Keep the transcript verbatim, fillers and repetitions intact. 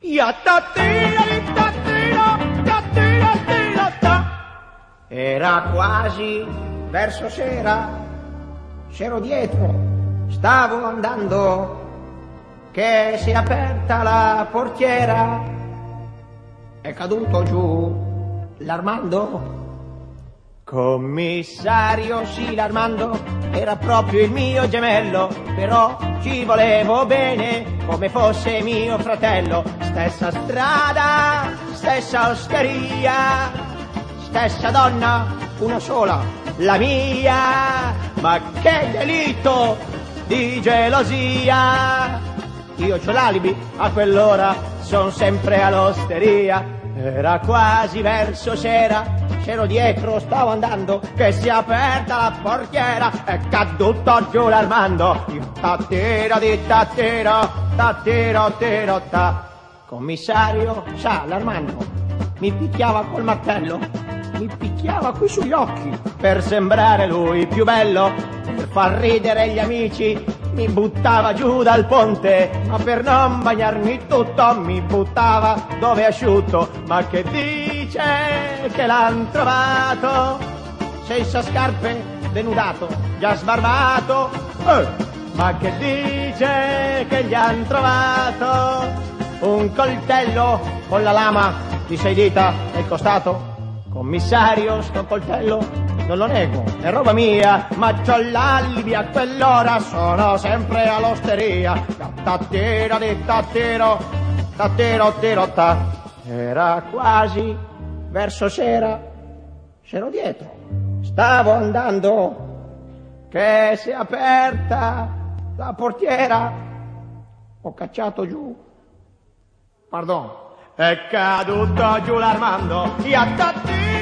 Era quasi verso sera, c'ero dietro, stavo andando, che si è aperta la portiera, è caduto giù l'Armando. Commissario, sì, l'Armando era proprio il mio gemello, però ci volevo bene come fosse mio fratello. Stessa strada, stessa osteria, stessa donna, una sola, la mia. Ma che delitto di gelosia! Io c'ho l'alibi, a quell'ora son sempre all'osteria. Era quasi verso sera, c'ero dietro, stavo andando, che si è aperta la portiera, è caduto giù l'Armando. Tattero di tattero, tattero tero ta. Commissario, sa, l'Armando mi picchiava col martello, mi picchiava qui sugli occhi, per sembrare lui più bello, per far ridere gli amici. Mi buttava giù dal ponte, ma per non bagnarmi tutto mi buttava dove è asciutto. Ma che dice che l'han trovato senza scarpe, denudato, già sbarbato. Eh, ma che dice che gli han trovato un coltello con la lama di sei dita nel costato. Commissario, sto coltello non lo nego, è roba mia, ma c'ho l'alibi, a quell'ora sono sempre all'osteria. Tattero di tattero, tattero tero ta. Era quasi verso sera, c'ero dietro, stavo andando, che si è aperta la portiera, ho cacciato giù, pardon, è caduto giù l'Armando.